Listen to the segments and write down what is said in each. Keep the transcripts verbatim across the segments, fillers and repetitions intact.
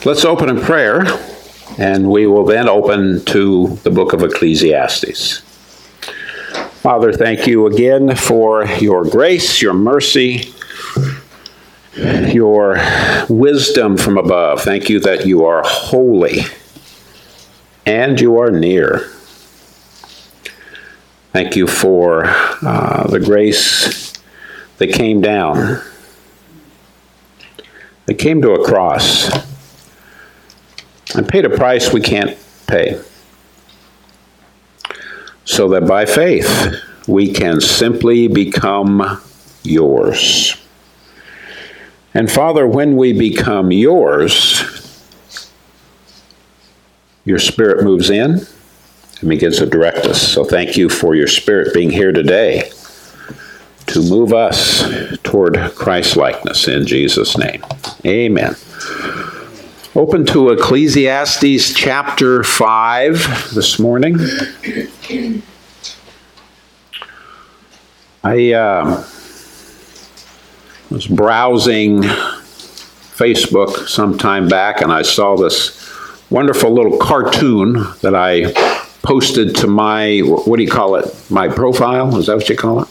Let's open in prayer, and we will then open to the book of Ecclesiastes. Father, thank you again for your grace, your mercy, your wisdom from above. Thank you that you are holy and you are near. Thank you for uh, the grace that came down, that came to a cross and paid a price we can't pay, so that by faith we can simply become yours. And Father, when we become yours, your Spirit moves in and begins to direct us. So thank you for your Spirit being here today to move us toward Christ-likeness in Jesus' name. Amen. Open to Ecclesiastes chapter five this morning. I uh, was browsing Facebook some time back, and I saw this wonderful little cartoon that I posted to my, what do you call it? My profile? Is that what you call it?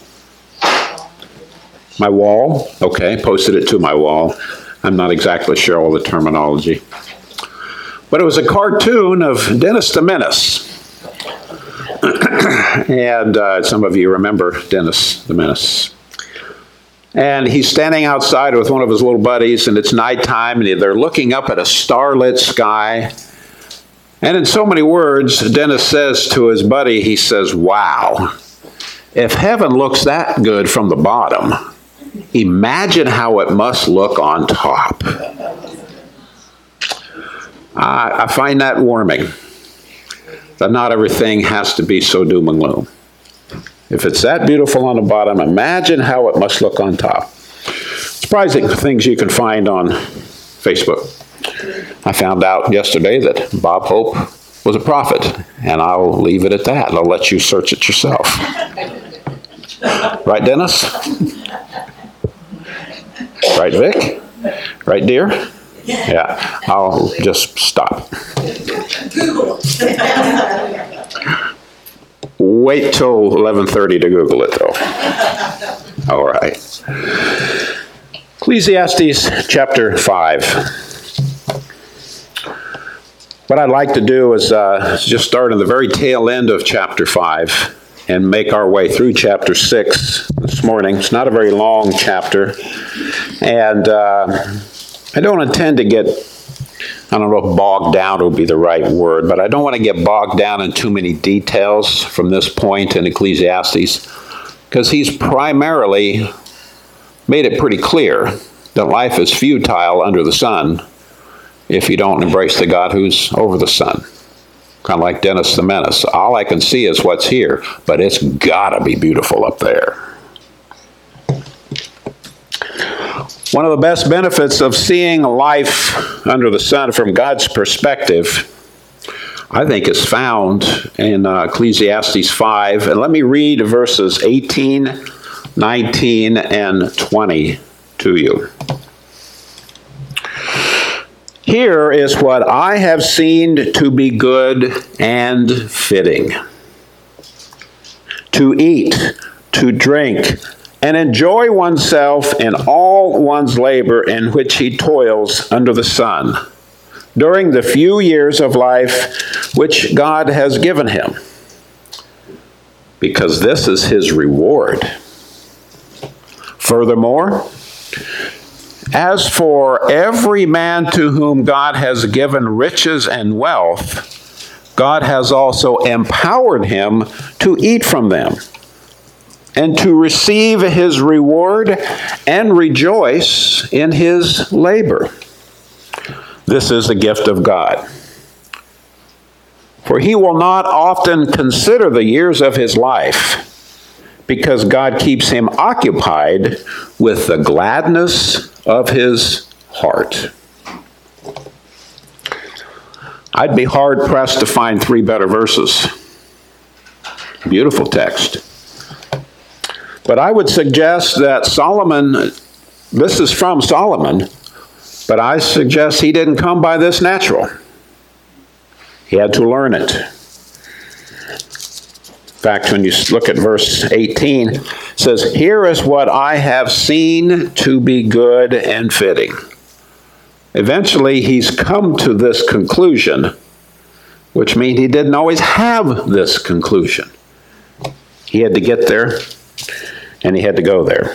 My wall? Okay, posted it to my wall. I'm not exactly sure all the terminology. But it was a cartoon of Dennis the Menace. and uh, some of you remember Dennis the Menace. And he's standing outside with one of his little buddies, and it's nighttime, and they're looking up at a starlit sky. And in so many words, Dennis says to his buddy, he says, "Wow, if heaven looks that good from the bottom, imagine how it must look on top." I, I find that warming, that not everything has to be so doom and gloom. If it's that beautiful on the bottom, imagine how it must look on top. Surprising things you can find on Facebook. I found out yesterday that Bob Hope was a prophet, and I'll leave it at that. I'll let you search it yourself. Right, Dennis? Right, Vic? Right, dear? Yeah, I'll just stop. Google. Wait till eleven thirty to Google it, though. All right. Ecclesiastes chapter five. What I'd like to do is uh, just start in the very tail end of chapter five and make our way through chapter six this morning. It's not a very long chapter. And uh, I don't intend to get, I don't know if bogged down would be the right word, but I don't want to get bogged down in too many details from this point in Ecclesiastes, because he's primarily made it pretty clear that life is futile under the sun if you don't embrace the God who's over the sun. Kind of like Dennis the Menace. All I can see is what's here, but it's got to be beautiful up there. One of the best benefits of seeing life under the sun from God's perspective, I think, is found in uh, Ecclesiastes five. And let me read verses eighteen, nineteen, and twenty to you. "Here is what I have seen to be good and fitting: to eat, to drink, and enjoy oneself in all one's labor in which he toils under the sun, during the few years of life which God has given him, because this is his reward. Furthermore, as for every man to whom God has given riches and wealth, God has also empowered him to eat from them, and to receive his reward and rejoice in his labor. This is the gift of God. For he will not often consider the years of his life, because God keeps him occupied with the gladness of his heart." I'd be hard-pressed to find three better verses. Beautiful text. But I would suggest that Solomon, this is from Solomon, But I suggest he didn't come by this natural. He had to learn it. In fact, when you look at verse eighteen, it says, "Here is what I have seen to be good and fitting." Eventually, he's come to this conclusion, which means he didn't always have this conclusion. He had to get there, and he had to go there.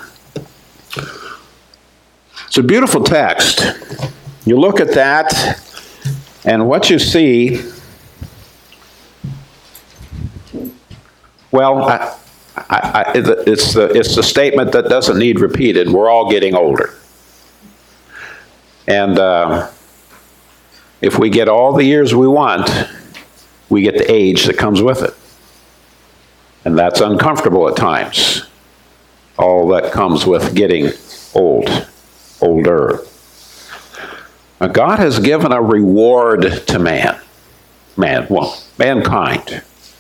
It's a beautiful text. You look at that, and what you see, well, I, I, I, it's, the, it's the statement that doesn't need repeated. We're all getting older. And uh, if we get all the years we want, we get the age that comes with it. And that's uncomfortable at times. All that comes with getting old, older. Now, God has given a reward to man. Man, well, mankind.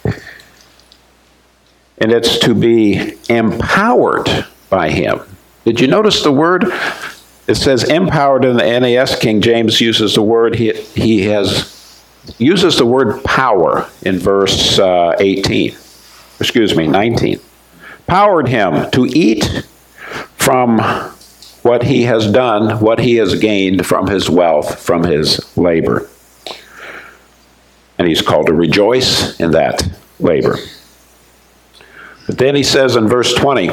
And it's to be empowered by him. Did you notice the word? It says empowered in the N A S. King James uses the word, he, he has, uses the word power in verse uh, eighteen. Excuse me, nineteen. Powered him to eat from what he has done, what he has gained from his wealth, from his labor. And he's called to rejoice in that labor. But then he says in verse twenty,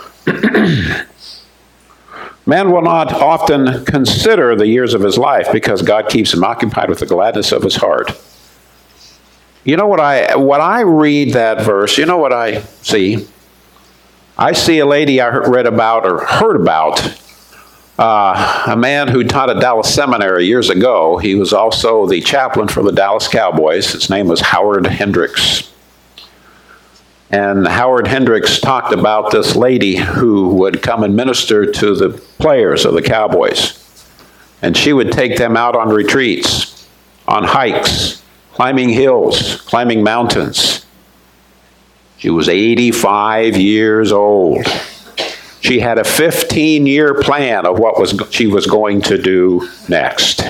man will not often consider the years of his life because God keeps him occupied with the gladness of his heart. You know what I, what I read that verse, you know what I see? I see a lady I read about or heard about, uh, a man who taught at Dallas Seminary years ago. He was also the chaplain for the Dallas Cowboys. His name was Howard Hendricks. And Howard Hendricks talked about this lady who would come and minister to the players of the Cowboys. And she would take them out on retreats, on hikes, climbing hills, climbing mountains. She was eighty-five years old. She had a fifteen-year plan of what was she was going to do next.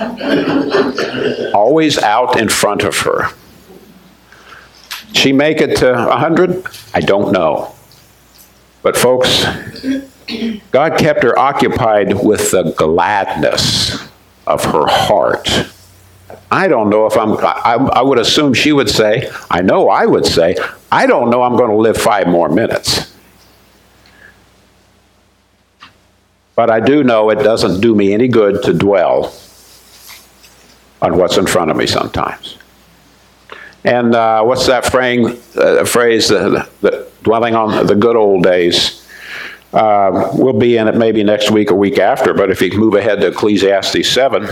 Always out in front of her. She make it to one hundred? I don't know. But folks, God kept her occupied with the gladness of her heart. I don't know if I'm, I, I would assume she would say, I know I would say, I don't know I'm going to live five more minutes. But I do know it doesn't do me any good to dwell on what's in front of me sometimes. And uh, what's that phrase, uh, phrase uh, the, dwelling on the good old days? Uh, we'll be in it maybe next week or week after, but if you move ahead to Ecclesiastes seven,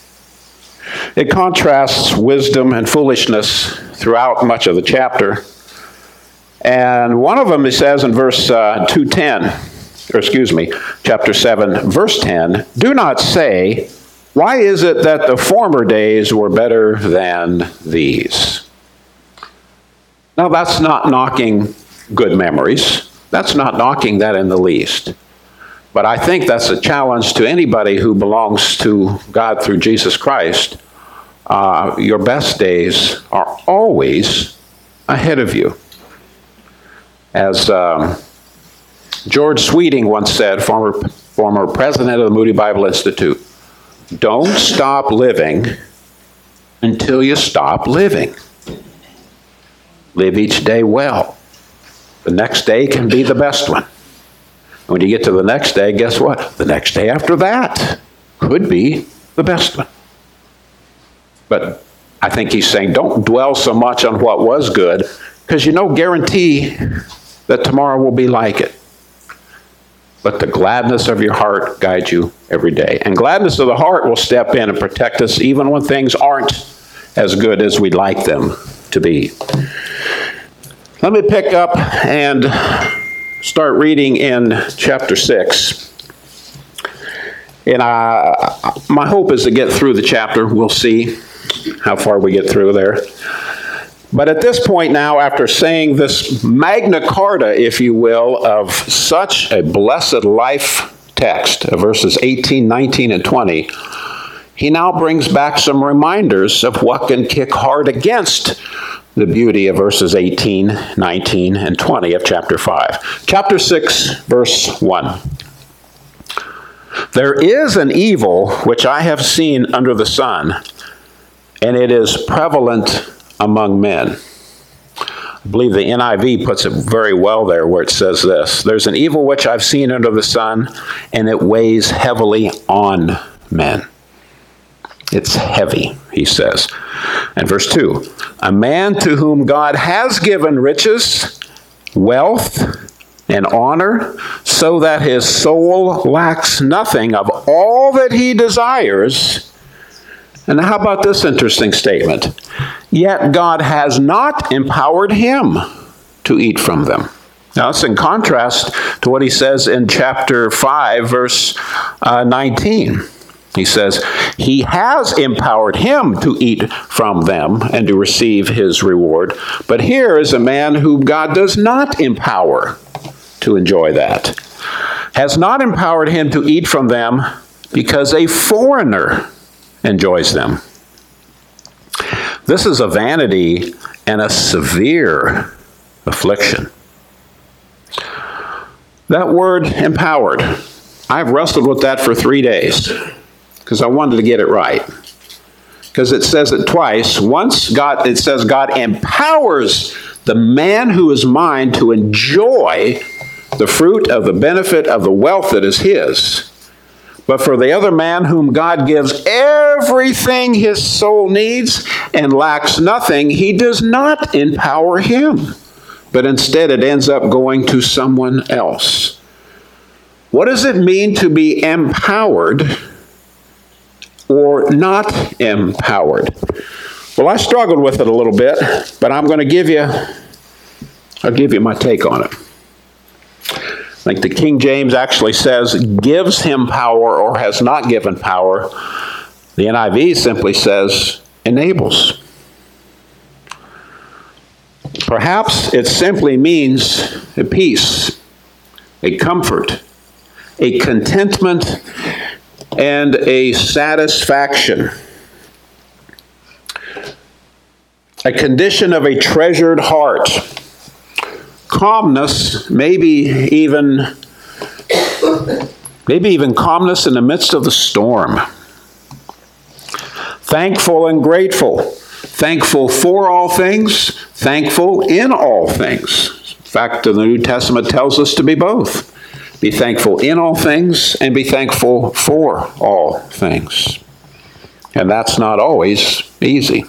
it contrasts wisdom and foolishness throughout much of the chapter. And one of them, it says in verse uh, two ten, or excuse me, chapter seven, verse ten, do not say, why is it that the former days were better than these? Now, that's not knocking good memories. That's not knocking that in the least. But I think that's a challenge to anybody who belongs to God through Jesus Christ. Uh, your best days are always ahead of you. As um, George Sweeting once said, former, former president of the Moody Bible Institute, don't stop living until you stop living. Live each day well. The next day can be the best one. When you get to the next day, guess what? The next day after that could be the best one. But I think he's saying don't dwell so much on what was good, because you no guarantee that tomorrow will be like it. Let the gladness of your heart guide you every day. And gladness of the heart will step in and protect us even when things aren't as good as we'd like them to be. Let me pick up and start reading in chapter six. And I, my hope is to get through the chapter. We'll see how far we get through there. But at this point now, after saying this Magna Carta, if you will, of such a blessed life text of verses eighteen, nineteen, and twenty, he now brings back some reminders of what can kick hard against the beauty of verses eighteen, nineteen, and twenty of chapter five. Chapter six, verse one. There is an evil which I have seen under the sun, and it is prevalent among men. I believe the N I V puts it very well there where it says this. There's an evil which I've seen under the sun, and it weighs heavily on men. It's heavy, he says. And verse two, a man to whom God has given riches, wealth, and honor, so that his soul lacks nothing of all that he desires. And how about this interesting statement? Yet God has not empowered him to eat from them. Now, it's in contrast to what he says in chapter five, verse uh, nineteen. He says, he has empowered him to eat from them and to receive his reward. But here is a man whom God does not empower to enjoy that. Has not empowered him to eat from them because a foreigner enjoys them. This is a vanity and a severe affliction. That word empowered, I've wrestled with that for three days because I wanted to get it right. Because it says it twice. Once God, it says God empowers the man who is mine to enjoy the fruit of the benefit of the wealth that is his. But for the other man whom God gives everything his soul needs and lacks nothing, he does not empower him. But instead it ends up going to someone else. What does it mean to be empowered or not empowered? Well, I struggled with it a little bit, but I'm going to give you, I'll give you my take on it. I think the King James actually says, gives him power or has not given power. The N I V simply says, enables. Perhaps it simply means a peace, a comfort, a contentment, and a satisfaction. A condition of a treasured heart. Calmness, maybe even, maybe even calmness in the midst of the storm. Thankful and grateful. Thankful for all things, thankful in all things. In fact, the New Testament tells us to be both. Be thankful in all things and be thankful for all things. And that's not always easy.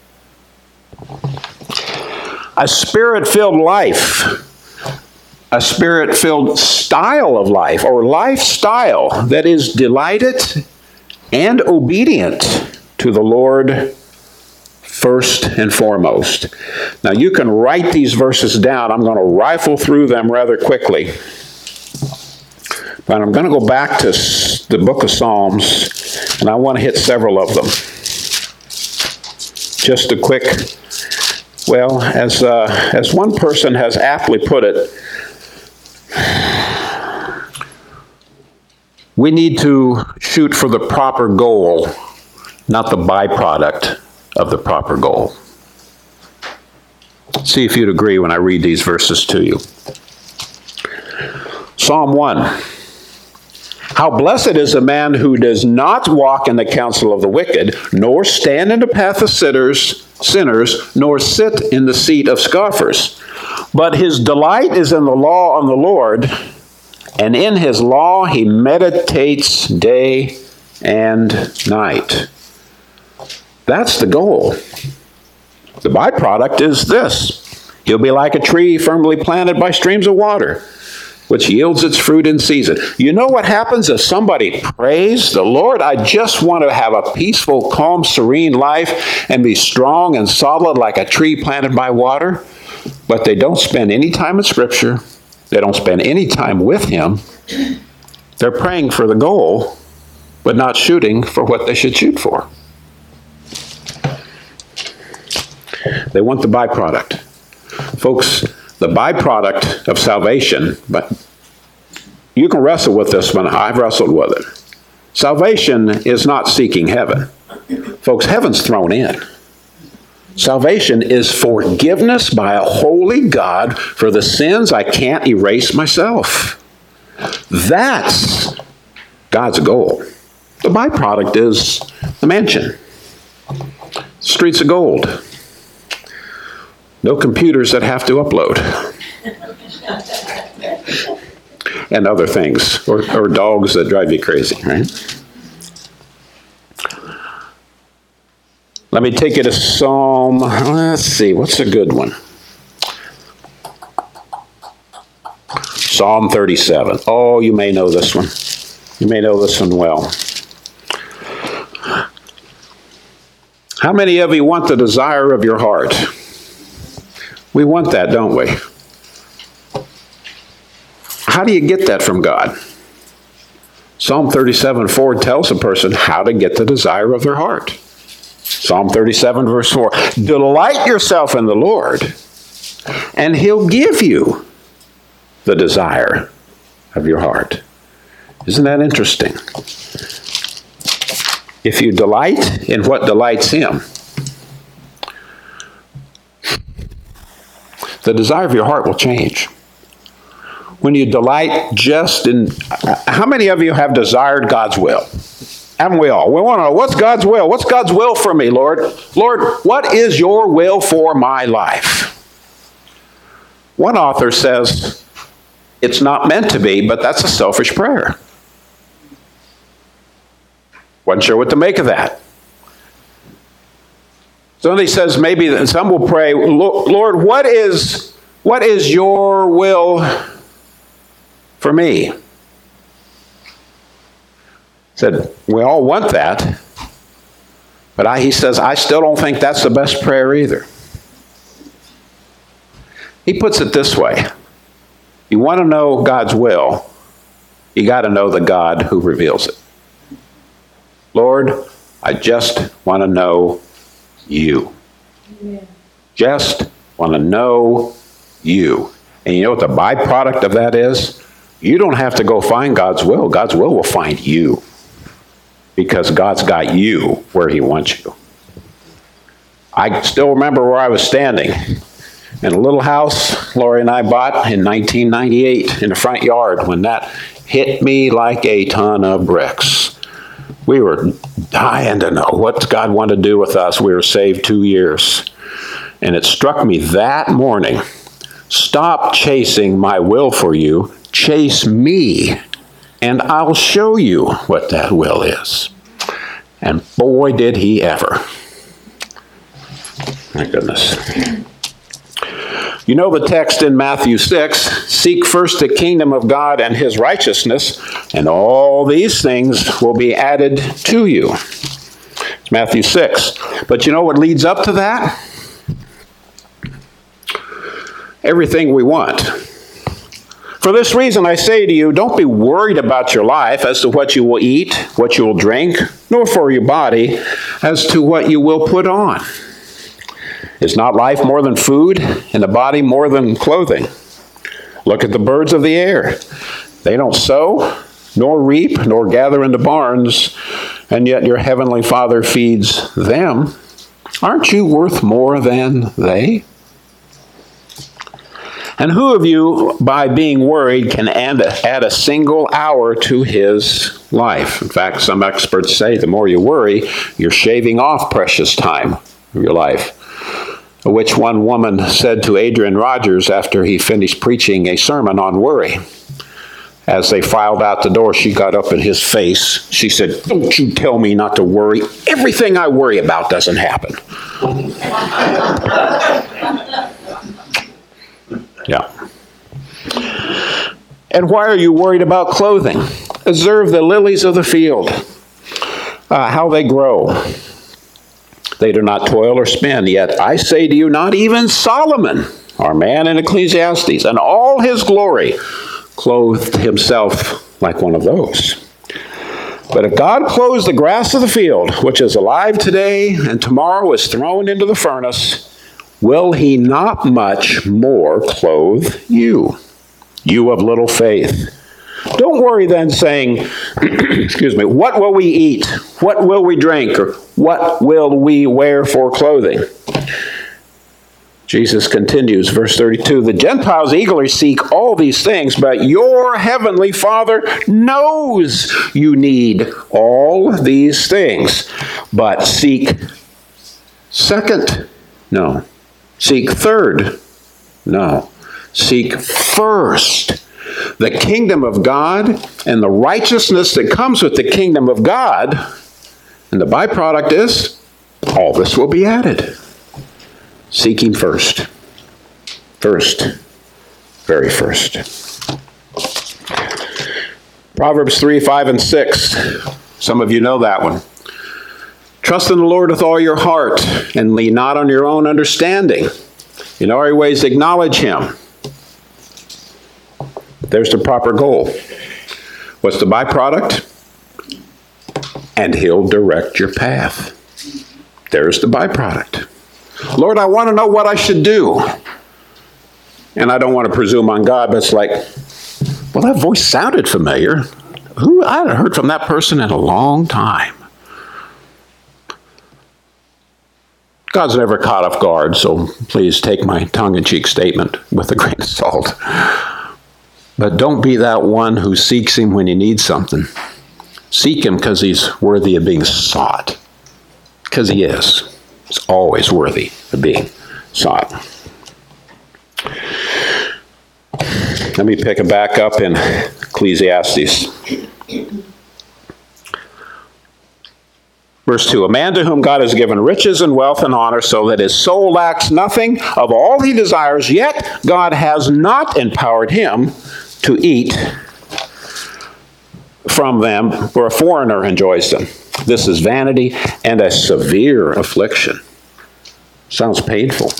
A spirit-filled life, a spirit-filled style of life or lifestyle that is delighted and obedient to the Lord first and foremost. Now you can write these verses down. I'm going to rifle through them rather quickly. But I'm going to go back to the book of Psalms, and I want to hit several of them. Just a quick, well, as, uh, as one person has aptly put it, we need to shoot for the proper goal, not the byproduct of the proper goal. See if you'd agree when I read these verses to you. Psalm one. How blessed is a man who does not walk in the counsel of the wicked, nor stand in the path of sinners, sinners, nor sit in the seat of scoffers. But his delight is in the law of the Lord, and in his law he meditates day and night. That's the goal. The byproduct is this. He'll be like a tree firmly planted by streams of water, which yields its fruit in season. You know what happens if somebody prays the Lord? I just want to have a peaceful, calm, serene life and be strong and solid like a tree planted by water. But they don't spend any time in Scripture. They don't spend any time with Him. They're praying for the goal, but not shooting for what they should shoot for. They want the byproduct. Folks, the byproduct of salvation, but You can wrestle with this one. I've wrestled with it. Salvation is not seeking heaven. Folks, heaven's thrown in. Salvation is forgiveness by a holy God for the sins I can't erase myself. That's God's goal. The byproduct is the mansion. Streets of gold. No computers that have to upload. And other things. Or, or dogs that drive you crazy, right? Let me take you to Psalm, let's see, what's a good one? Psalm thirty-seven. Oh, you may know this one. You may know this one well. How many of you want the desire of your heart? We want that, don't we? How do you get that from God? Psalm thirty-seven four tells a person how to get the desire of their heart. Psalm thirty-seven verse four, delight yourself in the Lord, and he'll give you the desire of your heart. Isn't that interesting? If you delight in what delights him, the desire of your heart will change. When you delight just in, how many of you have desired God's will? Haven't we all? We want to know, what's God's will? What's God's will for me, Lord? Lord, what is your will for my life? One author says, it's not meant to be, but that's a selfish prayer. Wasn't sure what to make of that. So he says, maybe some will pray, Lord, what is, what is your will for me? Said, we all want that, but I, he says, I still don't think that's the best prayer either. He puts it this way. You want to know God's will, you got to know the God who reveals it. Lord, I just want to know you. Amen. Just want to know you. And you know what the byproduct of that is? You don't have to go find God's will. God's will will find you. Because God's got you where he wants you. I still remember where I was standing in a little house Lori and I bought in nineteen ninety-eight in the front yard when that hit me like a ton of bricks. We were dying to know what God wanted to do with us. We were saved two years. And it struck me that morning, stop chasing my will for you, chase me. And I'll show you what that will is. And boy, did he ever. My goodness. You know the text in Matthew six, seek first the kingdom of God and his righteousness, and all these things will be added to you. It's Matthew six. But you know what leads up to that? Everything we want. For this reason, I say to you, don't be worried about your life as to what you will eat, what you will drink, nor for your body as to what you will put on. Is not life more than food, and the body more than clothing? Look at the birds of the air. They don't sow, nor reap, nor gather into barns, and yet your heavenly Father feeds them. Aren't you worth more than they? And who of you, by being worried, can add a, add a single hour to his life? In fact, some experts say the more you worry, you're shaving off precious time of your life. Which one woman said to Adrian Rogers after he finished preaching a sermon on worry. As they filed out the door, she got up in his face. She said, don't you tell me not to worry. Everything I worry about doesn't happen. Yeah. And why are you worried about clothing? Observe the lilies of the field, uh, how they grow. They do not toil or spin, yet I say to you, not even Solomon, our man in Ecclesiastes, and all his glory, clothed himself like one of those. But if God clothes the grass of the field, which is alive today and tomorrow is thrown into the furnace, will he not much more clothe you, you of little faith? Don't worry then saying, excuse me, what will we eat? What will we drink? Or what will we wear for clothing? Jesus continues, verse thirty-two, the Gentiles eagerly seek all these things, but your heavenly Father knows you need all these things. But seek second? No. Seek third? No. Seek first the kingdom of God and the righteousness that comes with the kingdom of God. And the byproduct is, all this will be added. Seeking first. First. Very first. Proverbs three, five, and six. Some of you know that one. Trust in the Lord with all your heart, and lean not on your own understanding. In all your ways acknowledge him. There's the proper goal. What's the byproduct? And he'll direct your path. There's the byproduct. Lord, I want to know what I should do. And I don't want to presume on God, but it's like, well, that voice sounded familiar. Who? I haven't heard from that person in a long time. God's never caught off guard, so please take my tongue-in-cheek statement with a grain of salt. But don't be that one who seeks him when you need something. Seek him because he's worthy of being sought. Because he is. He's always worthy of being sought. Let me pick it back up in Ecclesiastes. Verse two, a man to whom God has given riches and wealth and honor so that his soul lacks nothing of all he desires, yet God has not empowered him to eat from them where a foreigner enjoys them. This is vanity and a severe affliction. Sounds painful.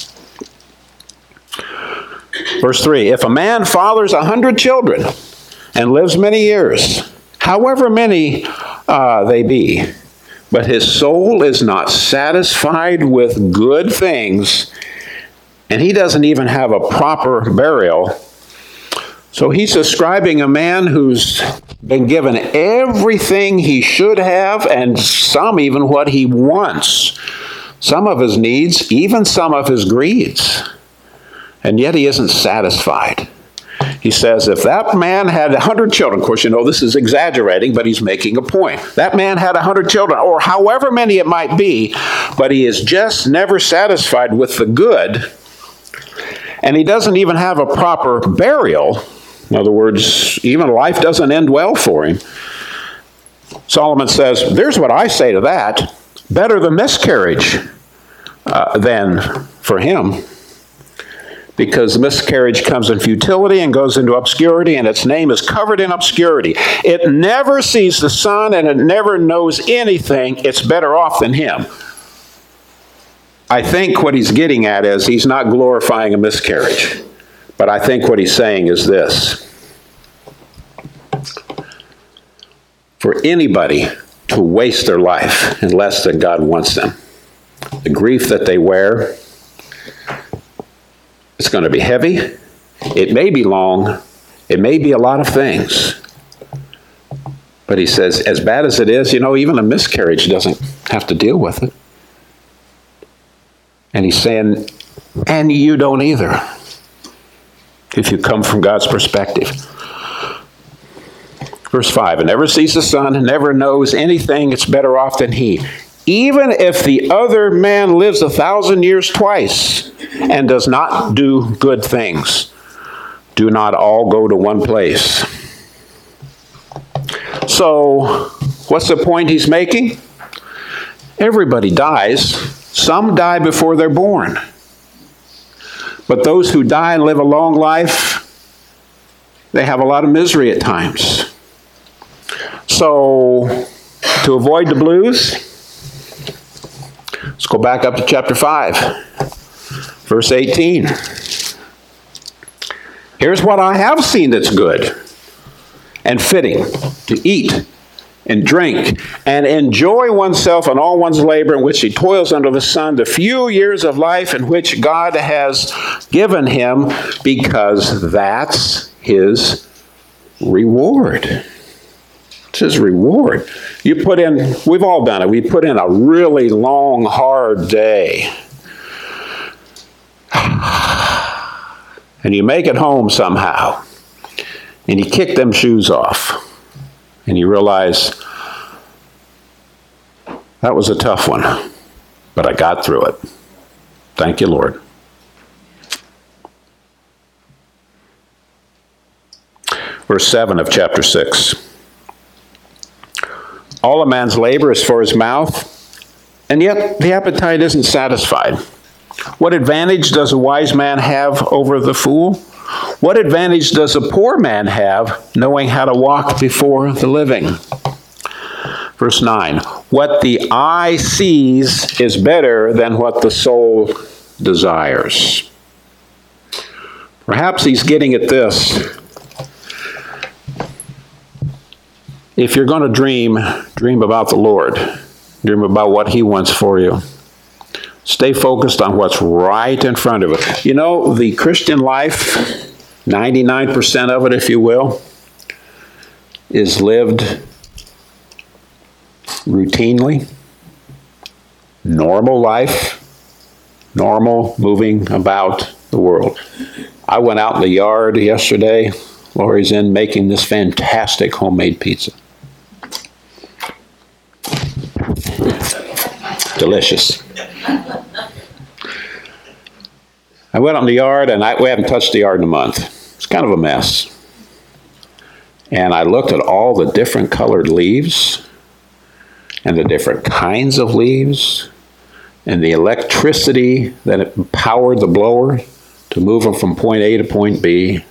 Verse three, if a man fathers a hundred children and lives many years, however many uh, they be, but his soul is not satisfied with good things, and he doesn't even have a proper burial. So he's describing a man who's been given everything he should have, and some even what he wants. Some of his needs, even some of his greeds. And yet he isn't satisfied. He says, if that man had a hundred children, of course, you know, this is exaggerating, but he's making a point. That man had a hundred children, or however many it might be, but he is just never satisfied with the good, and he doesn't even have a proper burial. In other words, even life doesn't end well for him. Solomon says, there's what I say to that, better the miscarriage uh, than for him. Because miscarriage comes in futility and goes into obscurity, and its name is covered in obscurity. It never sees the sun, and it never knows anything. It's better off than him. I think what he's getting at is he's not glorifying a miscarriage. But I think what he's saying is this. For anybody to waste their life in less than God wants them, the grief that they wear, it's going to be heavy. It may be long. It may be a lot of things. But he says, as bad as it is, you know, even a miscarriage doesn't have to deal with it. And he's saying, and you don't either, if you come from God's perspective. Verse five, and never sees the sun and never knows anything, it's better off than he. Even if the other man lives a thousand years twice and does not do good things, do not all go to one place. So, what's the point he's making? Everybody dies. Some die before they're born. But those who die and live a long life, they have a lot of misery at times. So, to avoid the blues, let's go back up to chapter five, verse eighteen. Here's what I have seen that's good and fitting, to eat and drink and enjoy oneself and all one's labor in which he toils under the sun, the few years of life in which God has given him, because that's his reward. It's his reward. You put in, we've all done it, we put in a really long, hard day. And you make it home somehow. And you kick them shoes off. And you realize, that was a tough one. But I got through it. Thank you, Lord. Verse seven of chapter six. All a man's labor is for his mouth, and yet the appetite isn't satisfied. What advantage does a wise man have over the fool? What advantage does a poor man have knowing how to walk before the living? Verse nine. What the eye sees is better than what the soul desires. Perhaps he's getting at this. If you're going to dream, dream about the Lord. Dream about what he wants for you. Stay focused on what's right in front of it. You know, the Christian life, ninety-nine percent of it, if you will, is lived routinely. Normal life. Normal moving about the world. I went out in the yard yesterday. Lori's in making this fantastic homemade pizza. Delicious. I went out in the yard, and I, we haven't touched the yard in a month. It's kind of a mess. And I looked at all the different colored leaves, and the different kinds of leaves, and the electricity that it powered the blower to move them from point A to point B.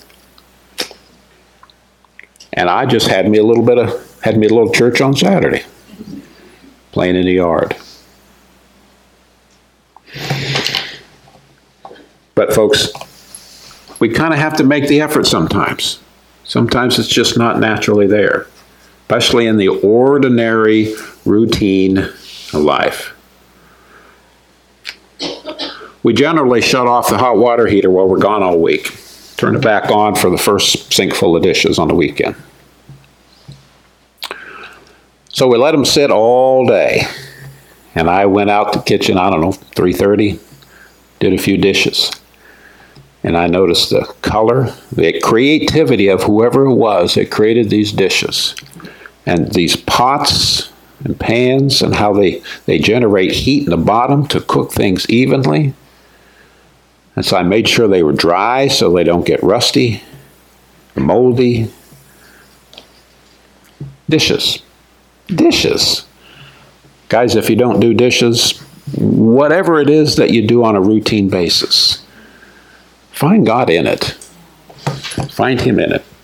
And I just had me a little bit of, had me a little church on Saturday, playing in the yard. But folks, we kind of have to make the effort sometimes. Sometimes it's just not naturally there, especially in the ordinary routine of life. We generally shut off the hot water heater while we're gone all week. Turn it back on for the first sink full of dishes on the weekend. So we let them sit all day. And I went out the kitchen, I don't know, three thirty, did a few dishes. And I noticed the color, the creativity of whoever it was that created these dishes. And these pots and pans and how they, they generate heat in the bottom to cook things evenly. And so I made sure they were dry so they don't get rusty, moldy. Dishes. Dishes. Guys, if you don't do dishes, whatever it is that you do on a routine basis, find God in it. Find him in it.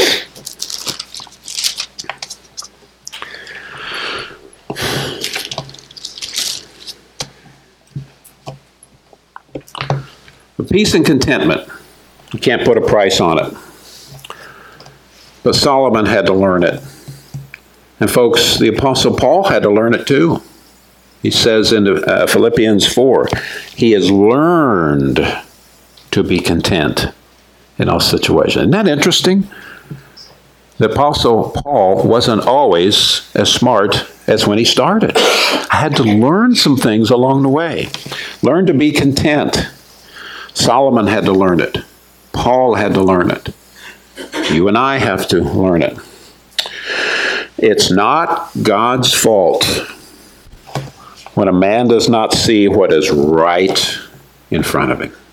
But peace and contentment, you can't put a price on it. But Solomon had to learn it. And folks, the Apostle Paul had to learn it too. He says in uh, Philippians four, he has learned to be content in all situations. Isn't that interesting? The Apostle Paul wasn't always as smart as when he started. I had to learn some things along the way. Learn to be content. Solomon had to learn it. Paul had to learn it. You and I have to learn it. It's not God's fault when a man does not see what is right in front of him.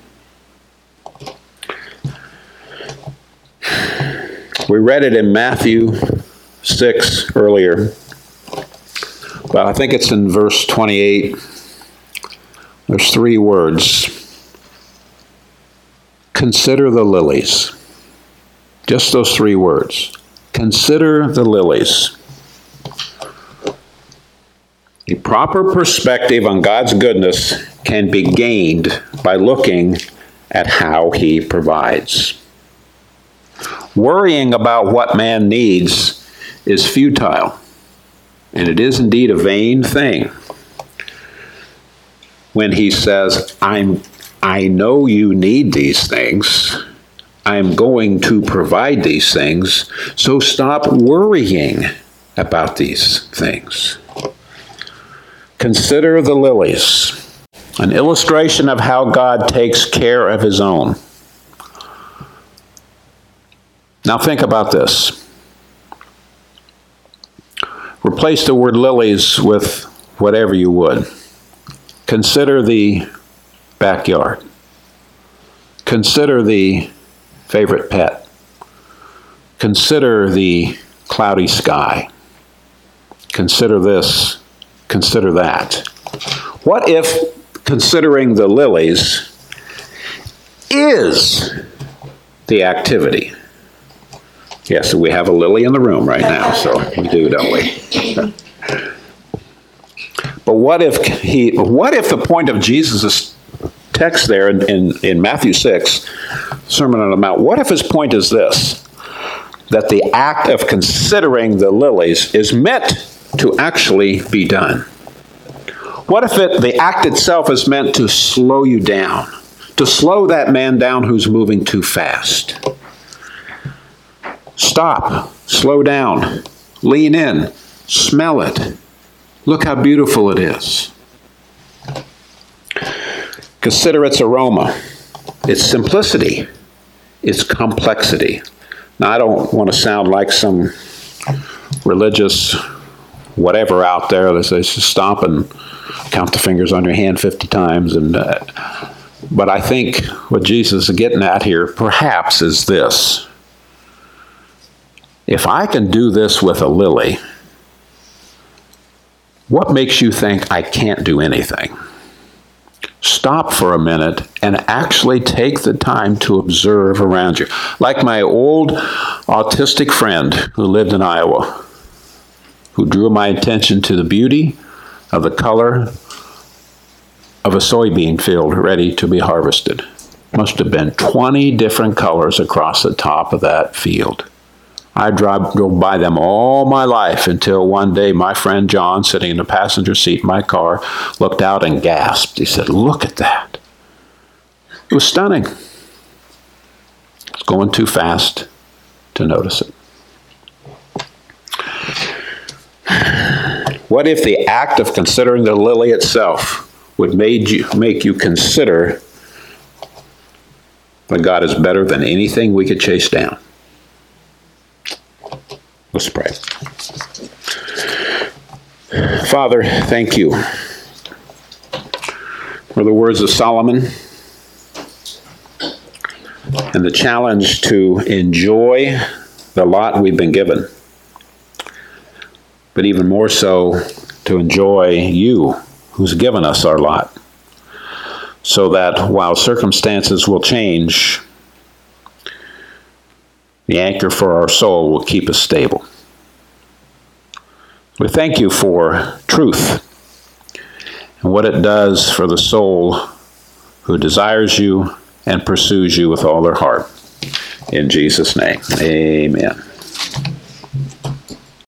We read it in Matthew six earlier, but I think it's in verse twenty-eight. There's three words. Consider the lilies. Just those three words. Consider the lilies. A proper perspective on God's goodness can be gained by looking at how he provides. Worrying about what man needs is futile, and it is indeed a vain thing. When he says, I'm, I know you need these things, I am going to provide these things, so stop worrying about these things. Consider the lilies, an illustration of how God takes care of his own. Now think about this. Replace the word lilies with whatever you would. Consider the backyard. Consider the favorite pet. Consider the cloudy sky. Consider this. Consider that. What if considering the lilies is the activity? Yes, we have a lily in the room right now, so we do, don't we? But what if he? What if the point of Jesus' text there in, in, in Matthew six, Sermon on the Mount, what if his point is this? That the act of considering the lilies is meant to actually be done. What if it, the act itself is meant to slow you down, to slow that man down who's moving too fast? Stop, slow down, lean in, smell it. Look how beautiful it is. Consider its aroma, its simplicity, its complexity. Now, I don't want to sound like some religious whatever out there that says stop and count the fingers on your hand fifty times. And uh, but I think what Jesus is getting at here perhaps is this. If I can do this with a lily, what makes you think I can't do anything? Stop for a minute and actually take the time to observe around you. Like my old autistic friend who lived in Iowa, who drew my attention to the beauty of the color of a soybean field ready to be harvested. Must have been twenty different colors across the top of that field. I drove, drove by them all my life until one day my friend John, sitting in the passenger seat in my car, looked out and gasped. He said, "Look at that." It was stunning. It's going too fast to notice it. What if the act of considering the lily itself would made you, make you consider that God is better than anything we could chase down? Let's pray. Father, thank you for the words of Solomon and the challenge to enjoy the lot we've been given, but even more so to enjoy you who's given us our lot, so that while circumstances will change, the anchor for our soul will keep us stable. We thank you for truth and what it does for the soul who desires you and pursues you with all their heart. In Jesus' name, amen.